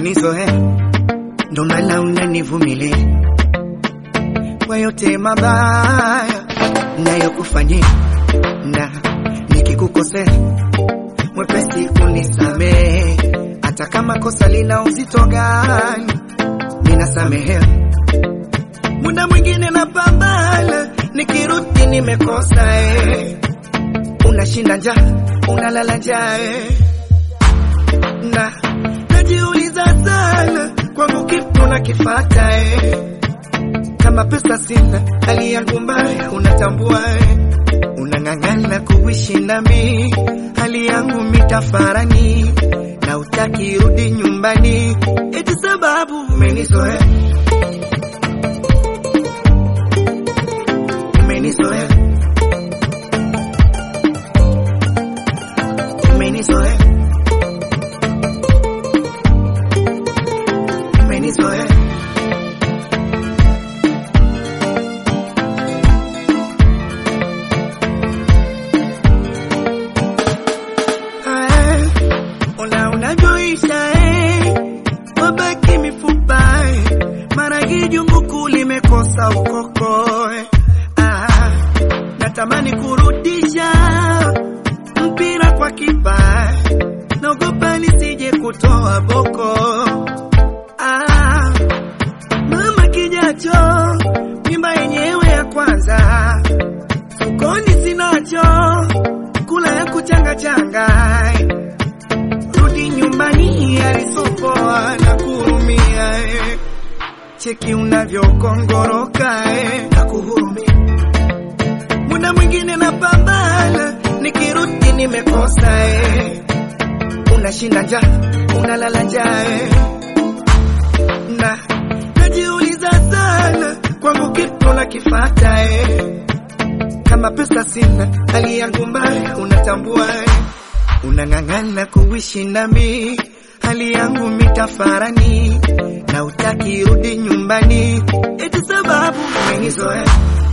umenizoea, ndo maana unanivumilia kwa yote mabaya nayokufanyia, na nikikukosea mwepesi kunisamehe, hata kama kosa lina uzito gani ninasamehea. Muda mwingine napambana, nikirudi nimekosa unashinda njaa, unalala njaa na najiuliza sana kwangu kitu nakifata kama pesa sina, hali yangu mbaya unatambua unang'ang'ana kuishi nami, hali yangu mitafarani na utaki rudi nyumbani, eti sababu umenizoea, umenizoea, umenizoea, umenizoea. Unajoisha wabaki mifupa, mara hii jungu kulimekosa ukoko natamani kurudisha mpira kwa kipa, naogopa nisije kutoa boko mama kijacho, mimba yenyewe ya kwanza, fukoni sinacho, kula ya kuchanga changa, rudi nyumbani alisopoa na kuhurumia cheki unavyokongoroka na kuhurumia. Muda mwingine napambana, nikirudi nimekosa unashinda njaa, unalala njaa na najiuliza sana kwangu kitu nakifata kama pesa sina, hali yangu mbaya unatambua unang'ang'ana kuishi nami, hali yangu mitafarani na utaki rudi nyumbani, eti sababu umenizoea.